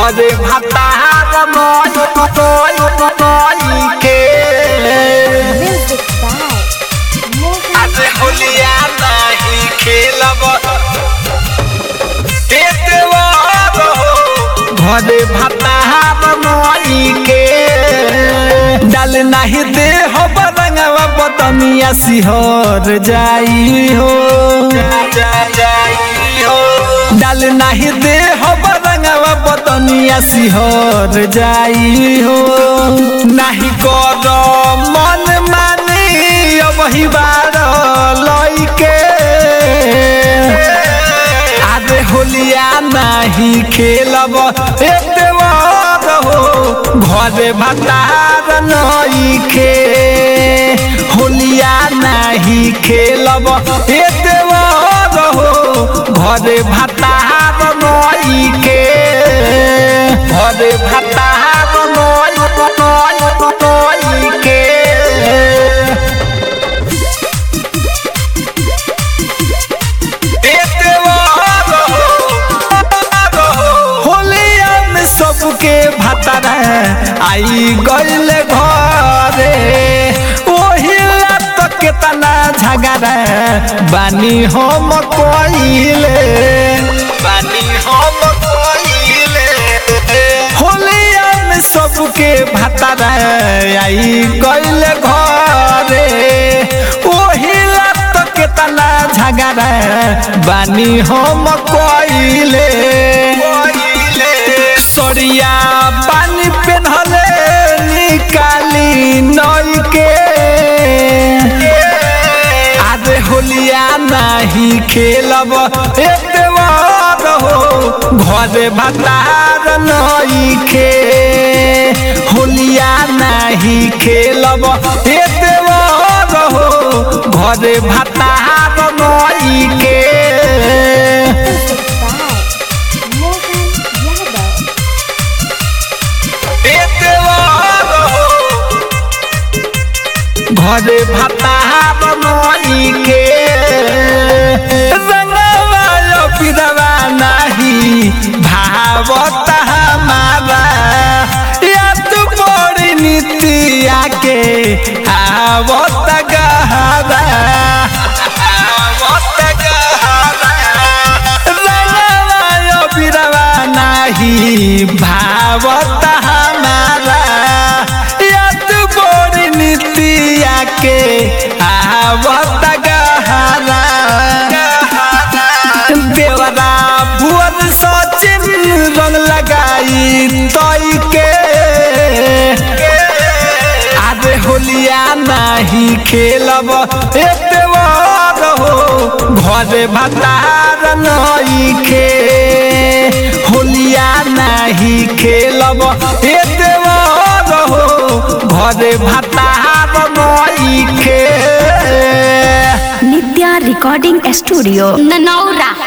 घरे भातार नई के आज होलिया नहीं खेलब घरे भातार नई के डाल नहीं दे हो बरंगवा बदनिया सिहर जाई हो डाल नहीं दे हो बरंगवा बदनिया सिहर जाई हो नहीं कर मन मानी वही बार लइके आज होलिया नहीं खेलब एतवार हो घरे भातार नई के होलिया नहीं खेलब एतवार हो घरे भातार नई के घरे भातार नई के सबके भातार आई गईल घरे ओही रात केतना झगड़ा बानी हम कइले होलिया में सबके भातार आई गईल घरे ओही रात केतना झगड़ा बानी हम कइले सरिया पानी पेन्हले निकाली नई के आज होलिया नहीं खेलब एतवार हो घरे भातार नई के होलिया नहीं खेलब एतवार हो घरे भातार नई के घरे भातार नई के रंगवा पिरवा नहीं भावत हमारा या तू बड़ी नीतिया के आवत गहरा रंगवा पिरवा नहीं भावत हमारा के आवत गहरा देवरा भुवन सचिन रंग लगाई तई के आज होलिया नहीं खेलब एतवार हो घरे भातार नई के होलिया नहीं खेलब एतवार हो घरे भातार नई के नित्या रिकॉर्डिंग स्टूडियो ननौरा।